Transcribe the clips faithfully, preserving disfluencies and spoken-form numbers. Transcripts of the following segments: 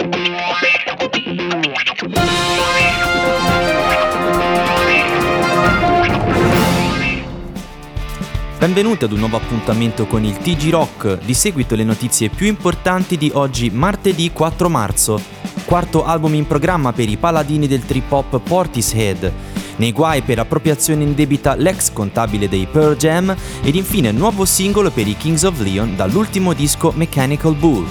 Benvenuti ad un nuovo appuntamento con il T G Rock, di seguito le notizie più importanti di oggi martedì quattro marzo. Quarto album in programma per i paladini del trip hop Portishead, nei guai per appropriazione indebita l'ex contabile dei Pearl Jam ed infine nuovo singolo per i Kings of Leon dall'ultimo disco Mechanical Bull.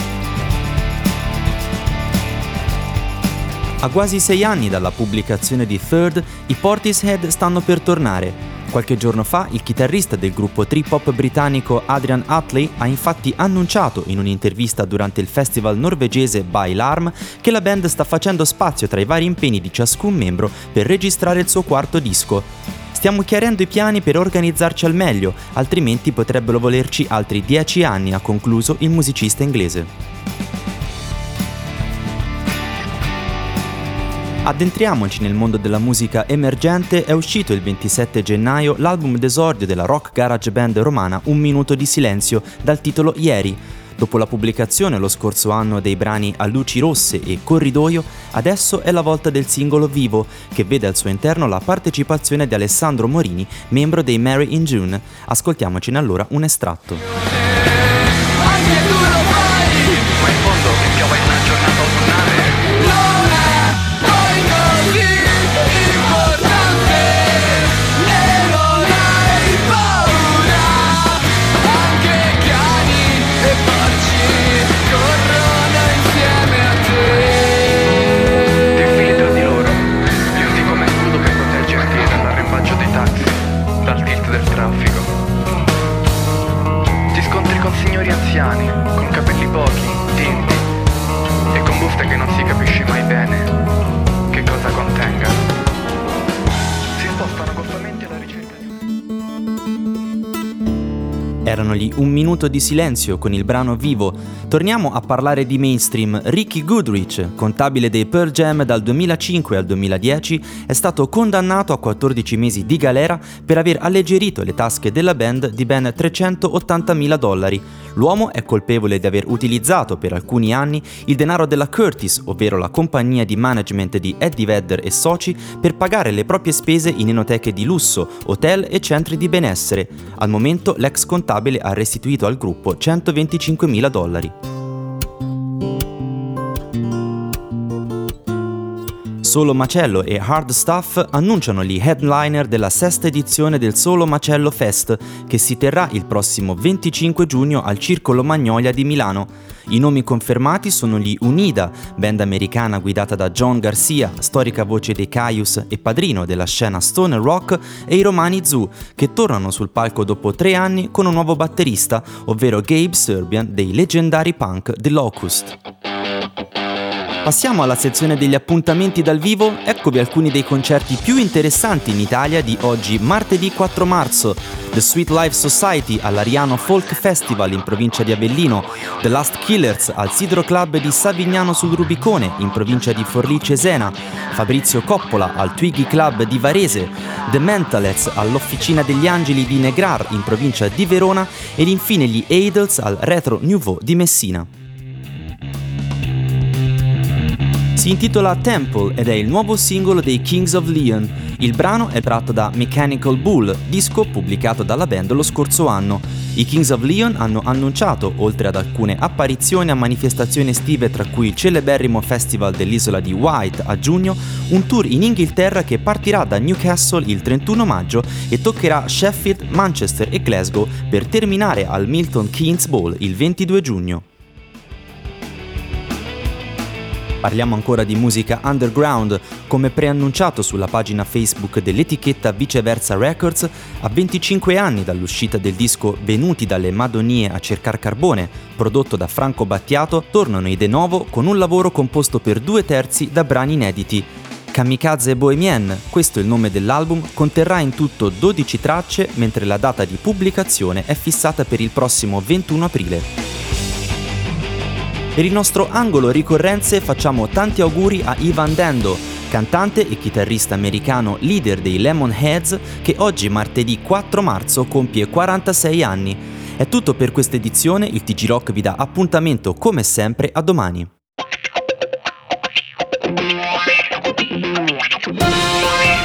A quasi sei anni dalla pubblicazione di Third, i Portishead stanno per tornare. Qualche giorno fa il chitarrista del gruppo trip hop britannico Adrian Utley ha infatti annunciato in un'intervista durante il festival norvegese By Larm che la band sta facendo spazio tra i vari impegni di ciascun membro per registrare il suo quarto disco. Stiamo chiarendo i piani per organizzarci al meglio, altrimenti potrebbero volerci altri dieci anni, ha concluso il musicista inglese. Addentriamoci nel mondo della musica emergente. È uscito il ventisette gennaio l'album d'esordio della rock garage band romana Un Minuto di Silenzio, dal titolo Ieri. Dopo la pubblicazione lo scorso anno dei brani A Luci Rosse e Corridoio, adesso è la volta del singolo Vivo, che vede al suo interno la partecipazione di Alessandro Morini, membro dei Mary in June. Ascoltiamocene allora un estratto. Anche tu lo fai, ma in fondo che piova in una giornata autunnale non è poi così importante, e non hai paura. Anche cani e porci corrono insieme a te. Ti infili tra di loro, li usi come scudo per proteggerti dall'arrembaggio dei taxi, dal tilt del traffico. Ti scontri con signori anziani, con capelli pochi, tinti e con buste che non si capisce mai bene che cosa contenga. Si spostano goffamente alla ricerca di... Erano gli Un Minuto di Silenzio con il brano Vivo. Torniamo a parlare di mainstream. Ricky Goodrich, contabile dei Pearl Jam dal duemilacinque al duemiladieci, è stato condannato a quattordici mesi di galera per aver alleggerito le tasche della band di ben trecentottantamila dollari. L'uomo è colpevole di aver utilizzato per alcuni anni il denaro della Curtis, ovvero la compagnia di management di Eddie Vedder e soci, per pagare le proprie spese in enoteche di lusso, hotel e centri di benessere. Al momento l'ex contabile ha restituito al gruppo centoventicinquemila dollari. Solo Macello e Hard Stuff annunciano gli headliner della sesta edizione del Solo Macello Fest, che si terrà il prossimo venticinque giugno al Circolo Magnolia di Milano. I nomi confermati sono gli Unida, band americana guidata da John Garcia, storica voce dei Caius e padrino della scena stoner rock, e i Romani Zoo, che tornano sul palco dopo tre anni con un nuovo batterista, ovvero Gabe Serbian dei leggendari punk The Locust. Passiamo alla sezione degli appuntamenti dal vivo. Eccovi alcuni dei concerti più interessanti in Italia di oggi, martedì quattro marzo. The Sweet Life Society all'Ariano Folk Festival in provincia di Avellino, The Last Killers al Sidro Club di Savignano sul Rubicone in provincia di Forlì Cesena, Fabrizio Coppola al Twiggy Club di Varese, The Mentalets all'Officina degli Angeli di Negrar in provincia di Verona ed infine gli Adels al Retro Nouveau di Messina. Si intitola Temple ed è il nuovo singolo dei Kings of Leon. Il brano è tratto da Mechanical Bull, disco pubblicato dalla band lo scorso anno. I Kings of Leon hanno annunciato, oltre ad alcune apparizioni a manifestazioni estive tra cui il celeberrimo festival dell'isola di Wight a giugno, un tour in Inghilterra che partirà da Newcastle il trentuno maggio e toccherà Sheffield, Manchester e Glasgow per terminare al Milton Keynes Bowl il ventidue giugno. Parliamo ancora di musica underground. Come preannunciato sulla pagina Facebook dell'etichetta Viceversa Records, a venticinque anni dall'uscita del disco Venuti dalle Madonie a cercar carbone, prodotto da Franco Battiato, tornano i De Novo con un lavoro composto per due terzi da brani inediti. Kamikaze Bohemian, questo è il nome dell'album, conterrà in tutto dodici tracce, mentre la data di pubblicazione è fissata per il prossimo ventuno aprile. Per il nostro angolo ricorrenze facciamo tanti auguri a Ivan Dando, cantante e chitarrista americano leader dei Lemonheads, che oggi martedì quattro marzo compie quarantasei anni. È tutto per questa edizione, il T G Rock vi dà appuntamento come sempre a domani. Bye.